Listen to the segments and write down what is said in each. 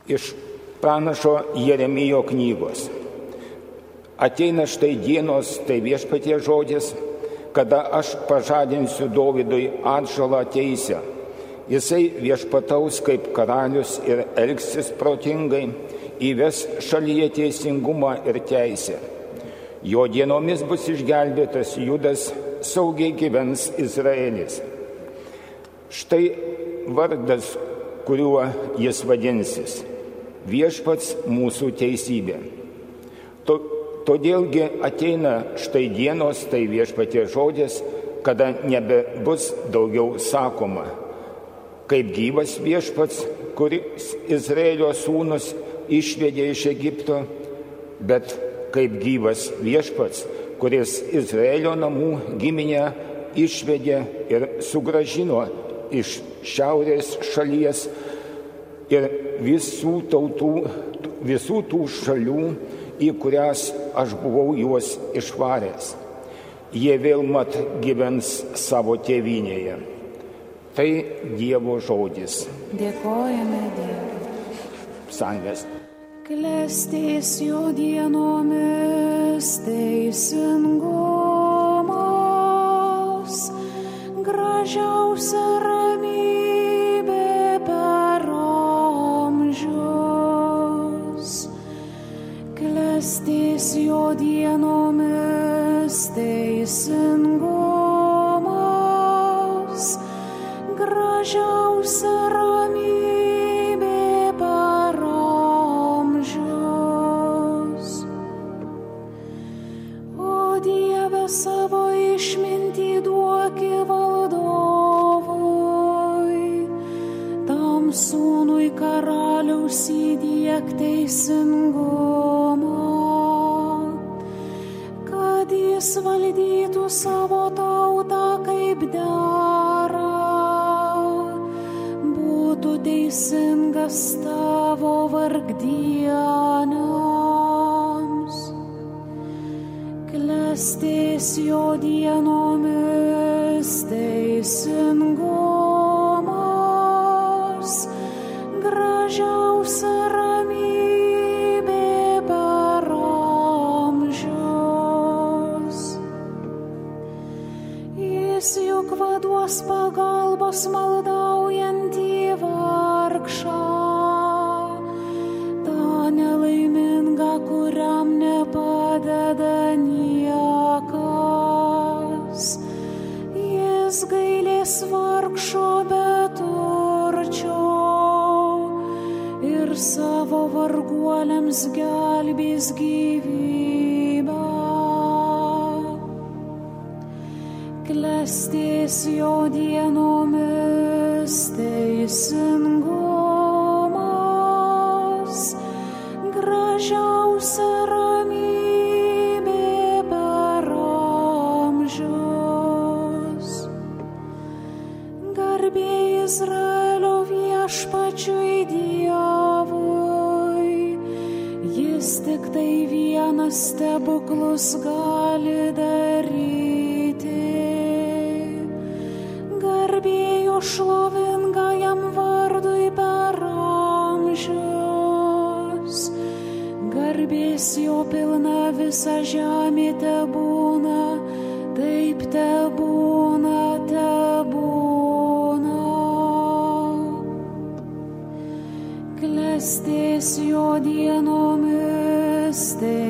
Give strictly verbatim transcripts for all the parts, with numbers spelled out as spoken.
Iš pranašo Jeremijo knygos. Ateina štai dienos, tai Viešpaties žodis, kada aš pažadinsiu Dovydui atžalą teisę. Jisai viešpataus kaip karalius ir elgsis protingai, įves šalyje teisingumą ir teisę. Jo dienomis bus išgelbėtas Judas, saugiai gyvens Izraelis. Štai vardas, kuriuo jis vadinsis – Viešpats mūsų teisybė. Todėlgi ateina štai dienos, tai Viešpaties žodis, kada nebebus daugiau sakoma, kaip gyvas Viešpats, kuris Izraelio sūnus išvedė iš Egipto, bet kaip gyvas Viešpats, kuris Izraelio namų giminę išvedė ir sugrąžino iš šiaurės šalies ir visų tautų, visų tų šalių, į kurias aš buvau juos išvaręs. Jie vėl mat gyvens savo tėvynėje. Tai Dievo žodis. Dėkojame Dievui. Psalmės. Klestės jo dienomis teisingumas, gražiausia ramybė per amžius. Klestės jo dienomis teisingumas, gražiausia ramybė per amžius. O Dieve, savo išmintį duoki valdovui, tam sūnui karaliaus įdiek teisingumą, kad jis valdytų savo tautą kaip dera, būtų teisingas tavo vargdieniams. Klestės jo dienomis teisingumas, gražiausia ramybė per amžius. Jis juk vaduos pagalbos maldaujantį vargšą, tą nelaimingą, kuriam nepadeda niekas. Jis gailės vargšo beturčio ir savo varguoliams gelbės gyvybę. Klestės jo dienomis teisingumas, gražiausia ramybė per amžius. Garbė Izraelio Viešpačiui Dievui, jis tik tai vienas stebuklus gali daryti. Garbė jo šlovingajam vardui per amžius, garbės jo pilna visa žemė tebūna, taip tebūna, tebūna. Klestės jo dienomis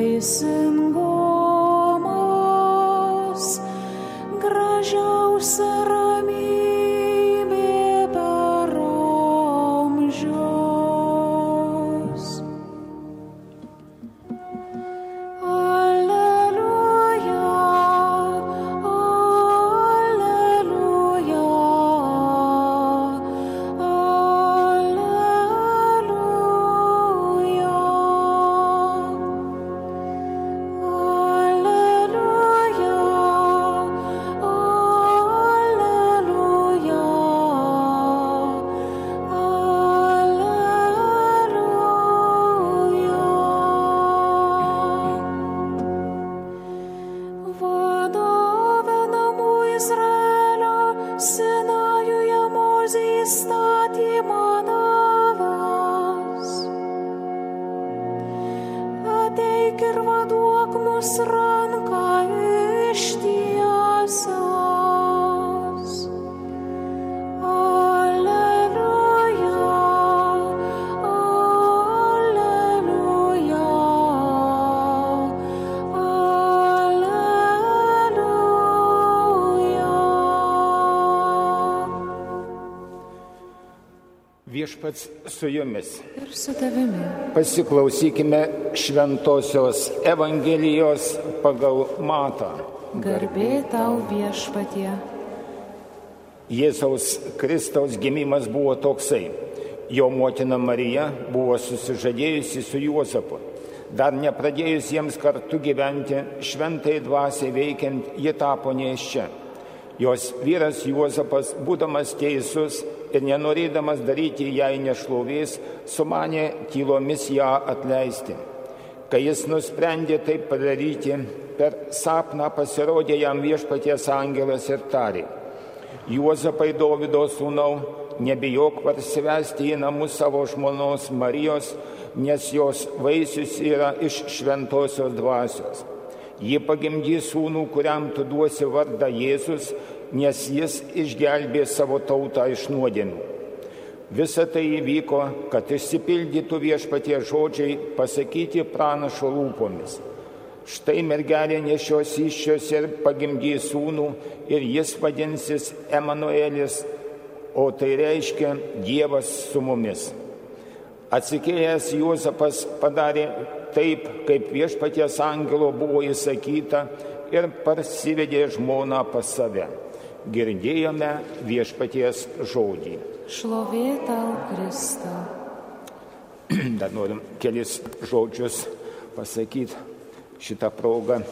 teisingumas, gražiausia ramybė per amžius. Alleluja, alleluja, alleluja, alleluja, alleluja. Jėzaus ranką ištiesęs. Alleluja, alleluja, alleluja. Viešpats su jumis. Ir su tavimi. Pasiklausykime Šventosios Evangelijos pagal Matą. Garbė tau viešpatie. Jėzaus Kristaus gimimas buvo toksai. Jo motina Marija buvo susižadėjusi su Juozapu. Dar nepradėjus jiems kartu gyventi, šventai dvasiai veikiant, ji tapo nėščia. Jos vyras Juozapas, būdamas teisus ir nenorėdamas daryti jai nešlovės, sumanė tylomis ją atleisti. Kai jis nusprendė taip padaryti, per sapną pasirodė jam Viešpaties angelas ir tarė: Juozapai, Dovydo sūnau, nebijok parsivesti į namus savo žmonos Marijos, nes jos vaisius yra iš šventosios dvasios. Ji pagimdys sūnų, kuriam tu duosi vardą Jėzus, nes jis išgelbės savo tautą iš nuodėmių. Visa tai įvyko, kad išsipildytų Viešpaties žodžiai pasakyti pranašo lūpomis. Štai mergelė nešios įsčios ir pagimdys sūnų, ir jis vadinsis Emanuelis, o tai reiškia Dievas su mumis. Atsikėlęs Juozapas padarė taip, kaip Viešpaties angelo buvo įsakyta, ir parsivedė žmoną pas save. Girdėjome Viešpaties žodį. Šlovė tau, Kristau. Dar norim kelis žodžius pasakyti šitą progą.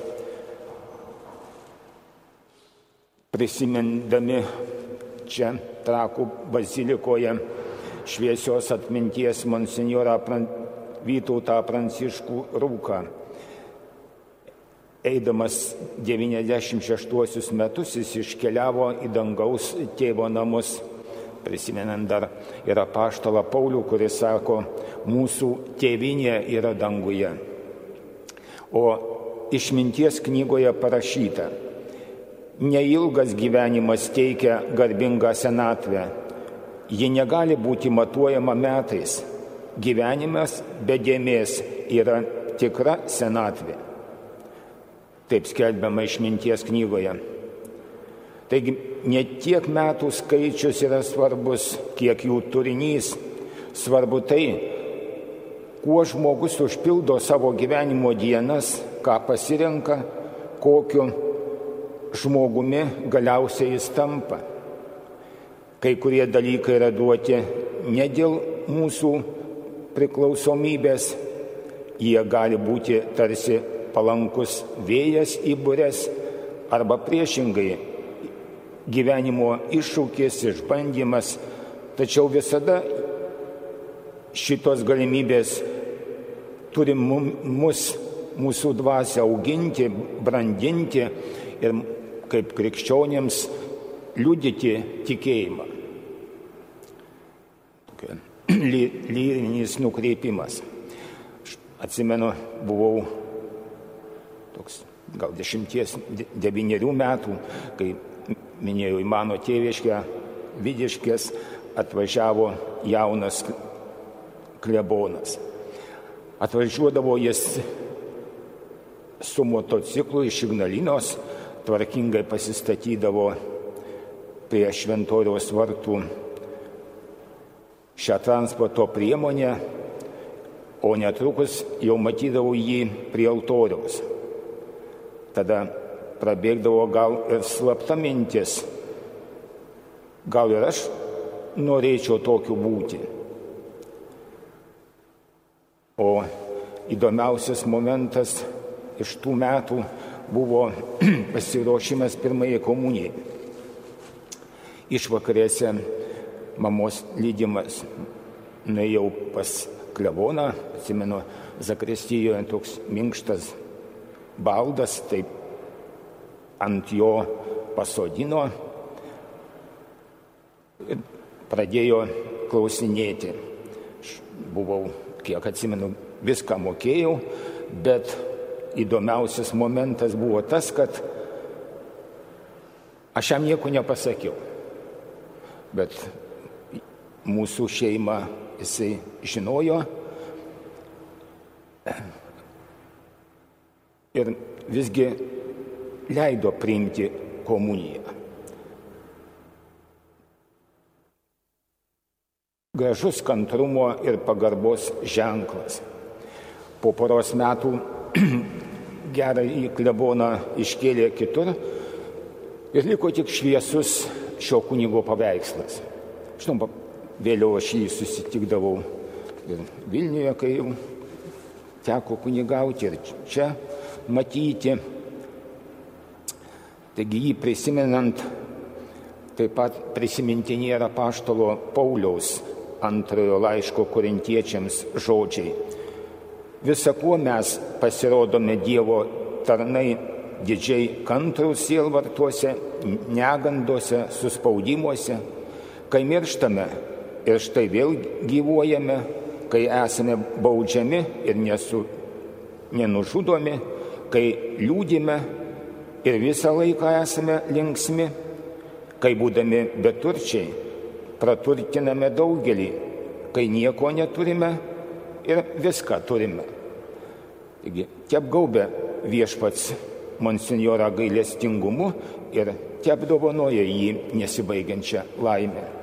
Prisimindami čia Trakų bazilikoje šviesios atminties monsinjorą Vytautą Pranciškų Rūką. Eidamas devyniasdešimt šeštuosius metus jis iškeliavo į dangaus tėvo namus. Prisimenant dar ir apaštalą Paulių, kuris sako, mūsų tėvynė yra danguje. O išminties knygoje parašyta: neilgas gyvenimas teikia garbingą senatvę. Ji negali būti matuojama metais. Gyvenimas be dėmės yra tikra senatvė. Taip skelbiama išminties knygoje. Taigi, ne tiek metų skaičius yra svarbus, kiek jų turinys. Svarbu tai, kuo žmogus užpildo savo gyvenimo dienas, ką pasirenka, kokiu žmogumi galiausiai jis tampa. Kai kurie dalykai yra duoti ne dėl mūsų priklausomybės, jie gali būti tarsi palankus vėjas į bures, arba priešingai gyvenimo iššūkis, išbandymas, tačiau visada šitos galimybės turi mus, mūsų dvasią auginti, brandinti ir kaip krikščionėms liudyti tikėjimą. Tokia lyrinis nukreipimas. Atsimenu, buvau toks gal dešimties, devynerių metų, kai minėjau į mano tėviškę Vidiškės, atvažiavo jaunas klebonas. Atvažiuodavo jis su motociklu iš Ignalinos, tvarkingai pasistatydavo prie Šventoriaus vartų šią transporto priemonę, o netrukus jau matydavau jį prie altoriaus. Tada prabėgdavo gal ir slapta mintis, gal ir aš norėčiau tokiu būti. O įdomiausias momentas iš tų metų buvo pasiruošimas pirmajai komunijai. Išvakarėse mamos lydimas nuėjau pas kleboną, atsimenu, zakristijoje toks minkštas baldas, taip ant jo pasodino ir pradėjo klausinėti. Aš buvau, kiek atsimenu, viską mokėjau, bet įdomiausias momentas buvo tas, kad aš jam nieko nepasakiau. Bet mūsų šeima jisai žinojo ir visgi leido priimti komuniją. Gražus kantrumo ir pagarbos ženklas. Po poros metų gerąjį kleboną iškėlė kitur ir liko tik šviesus šio kunigo paveikslas. Žinoma, vėliau aš jį susitikdavau ir Vilniuje, kai jau teko kunigauti, ir čia matyti. Taigi jį prisimenant, taip pat prisiminti nėra apaštalo Pauliaus antrojo laiško korintiečiams žodžiai. Visa kuo mes pasirodome Dievo tarnai didžiai kantrūs sielvartuose, negandose, suspaudimuose, kai mirštame ir štai vėl gyvuojame, kai esame baudžiami ir nesu, nenužudomi, kai liūdime ir visą laiką esame linksmi, kai būdami beturčiai praturtiname daugelį, kai nieko neturime ir viską turime. Taigi, teapgaubia viešpats monsinjorą gailestingumu ir teapdovanoja jį nesibaigiančią laimę.